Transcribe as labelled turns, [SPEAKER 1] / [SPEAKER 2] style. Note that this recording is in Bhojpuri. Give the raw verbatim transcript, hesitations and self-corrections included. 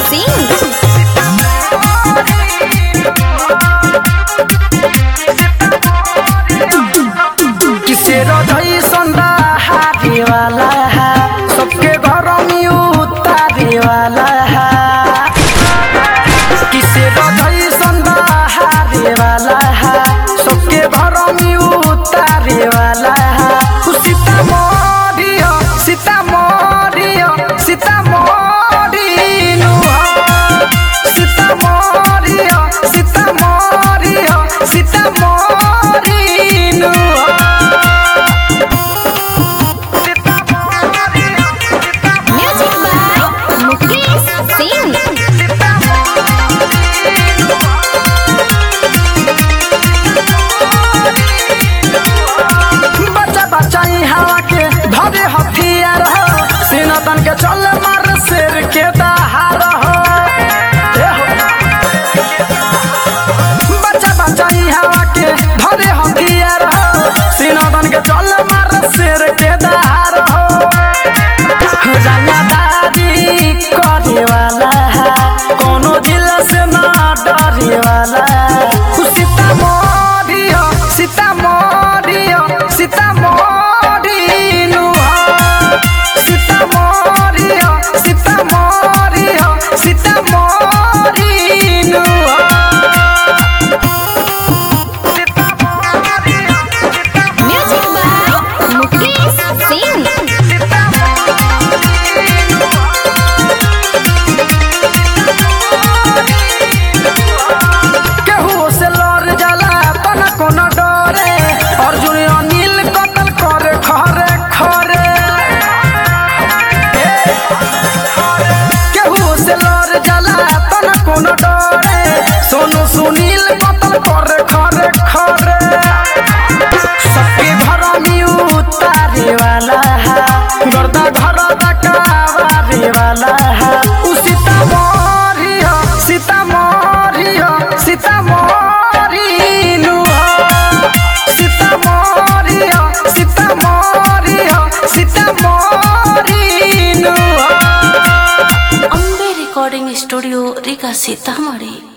[SPEAKER 1] सिंह।
[SPEAKER 2] किसे रधई संदा हारी वाला है, सबके घर में उतारी वाला है। किसे रधई संदा हारी वाला है, सबके घर में उतारी वाला है। सीता मोरिया सीता मोरिया सीता मोरी नुहा, सीता मोरिया सीता मोरिया सीता मोरी नुहा।
[SPEAKER 1] Music by Mukesh Singh.
[SPEAKER 2] बच्चा बच्चा ही हवा के धरे हथियार हो, सीना तन के चल मार शेर के दहाड़ हो। ए हो। बच्चा बच्चा ही हवा के धरे हथियार हो, सीना तन के चल मार शेर के दहाड़ हो। रंगदारी करे वाला है, कोनो दिल से ना डरे वाला है। सीता मोरिया सीता मोरिया सीता मोरी नुहा, सीता मोरिया सीता मोरिया सीता मोरी नुहा।
[SPEAKER 1] Music by Mukesh Singh.
[SPEAKER 2] केहू से लड़ जाला तना कोनो डरे, अर्जुन अनिल कतल करे खरे खरे। केहू से लड़ जाला तना कोनो डरे, सोनू सुनील कतल करे खरे खरे। सबके घर में उतारे वाला है, गर्दा घर दकावारे वाला है। उ सीता मोरिया सीता मोरिया सीता मोरी नुहा, सीता मोरिया सीता मोरिया सीता मोरी नुहा।
[SPEAKER 3] Ambe recording studio Riga Sitamarhi.